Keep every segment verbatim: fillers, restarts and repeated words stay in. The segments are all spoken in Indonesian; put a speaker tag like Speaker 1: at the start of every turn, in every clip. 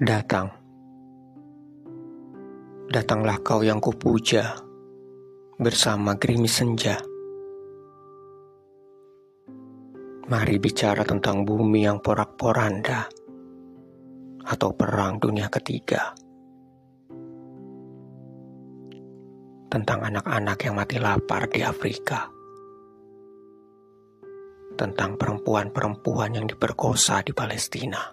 Speaker 1: Datang, datanglah kau yang kupuja bersama gerimis senja. Mari bicara tentang bumi yang porak-poranda atau perang dunia ketiga. Tentang anak-anak yang mati lapar di Afrika. Tentang perempuan-perempuan yang diperkosa di Palestina.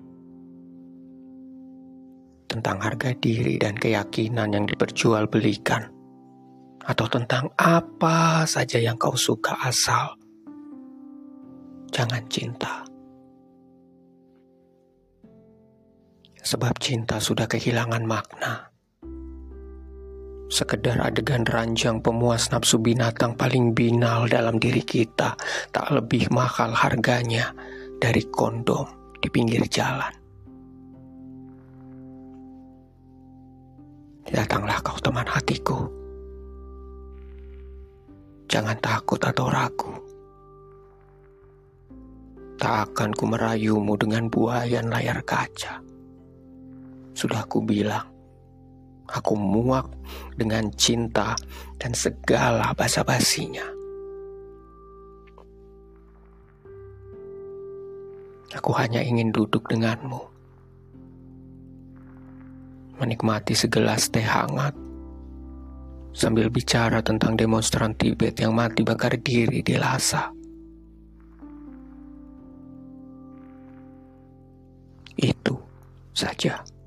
Speaker 1: Tentang harga diri dan keyakinan yang diperjualbelikan, atau tentang apa saja yang kau suka asal jangan cinta. Sebab cinta sudah kehilangan makna. Sekedar adegan ranjang pemuas nafsu binatang paling binal dalam diri kita, tak lebih mahal harganya dari kondom di pinggir jalan. Datanglah kau teman hatiku. Jangan takut atau ragu. Tak akan ku merayumu dengan buayan layar kaca. Sudah ku bilang, aku muak dengan cinta dan segala basa-basinya. Aku hanya ingin duduk denganmu, menikmati segelas teh hangat, sambil bicara tentang demonstran Tibet yang mati bakar diri di Lhasa. Itu saja.